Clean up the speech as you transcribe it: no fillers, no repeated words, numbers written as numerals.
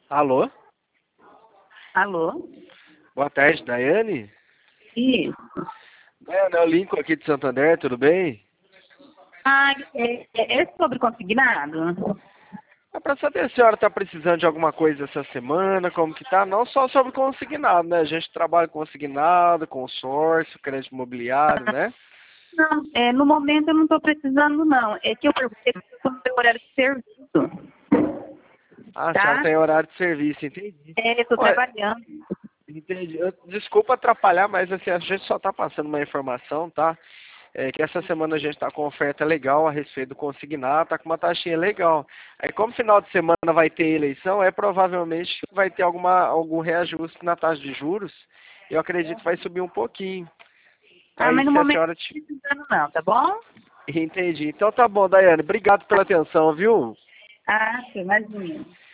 Alô? Alô? Boa tarde, Daiane? Isso. Daiane, é o Lincoln aqui de Santo André, tudo bem? Ah, é sobre consignado? É para saber se a senhora está precisando de alguma coisa essa semana, como que tá? Não só sobre consignado, né? A gente trabalha com consignado, consórcio, crédito imobiliário, né? Não, no momento eu não estou precisando, não. É que eu perguntei sobre o meu horário de serviço, Ah, a senhora tá? tem horário de serviço, entendi. Estou Olha, trabalhando. entendi. Desculpa atrapalhar, mas assim, a gente só está passando uma informação, tá? É que essa semana a gente está com oferta legal a respeito do consignado, tá com uma taxinha legal. Aí como final de semana vai ter eleição, provavelmente vai ter algum reajuste na taxa de juros. Eu acredito que vai subir um pouquinho. Ah, Aí mas no se a momento senhora eu não estou precisando, não, tá bom? entendi. Então tá bom, Daiane. Obrigado pela atenção, viu? Ah, sim, imagina.